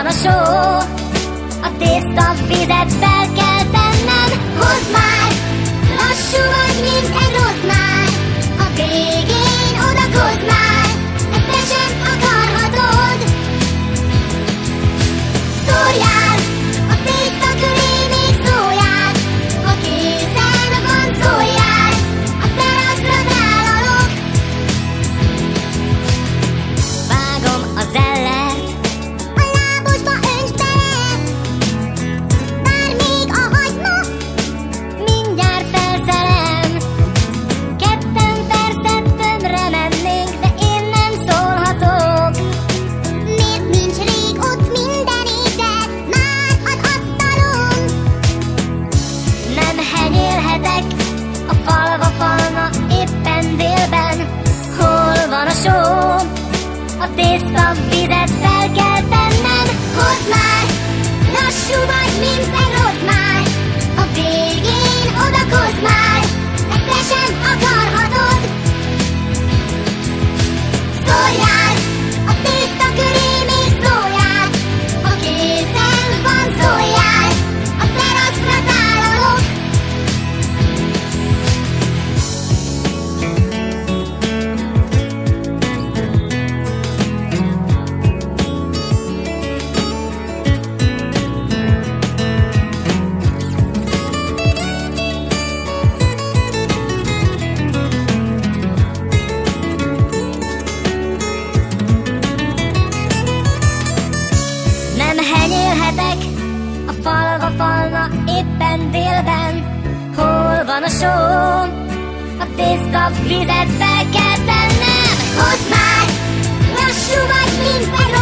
a só, a tészta vizet fel kell tennem. Hozd már, lassú vagy, mint egy rozmár, a végén odakozd már, ezt te sem akarhatod. Szórjál, a tészta köré még szóljál, ha készen van szóljál, a teraszra tálalok. Vágom a zellert, a lábosba öntsd bele, vár még a hagyma, mindjárt felszerelem. Ketten persze többre mennénk, de én nem szólhatok. Miért nincs rég ott minden étel, már az asztalon? Nem henyélhetek, a falva falna éppen délben. Hol van a só? A tészta vizet fel kell tennem. Hozd már, lassú vagy, mint egy rozmár, a végén odakozd már, ezt te sem akarhatod. Szórjál, a tészta köré még szóljál, ha készen van szóljál, a teraszra tálalok. Nem henyélhetek, a falva falna éppen délben. Hol van a só? A tészta vizet fel kell tennem. Hozd már, lassú vagy, mint egy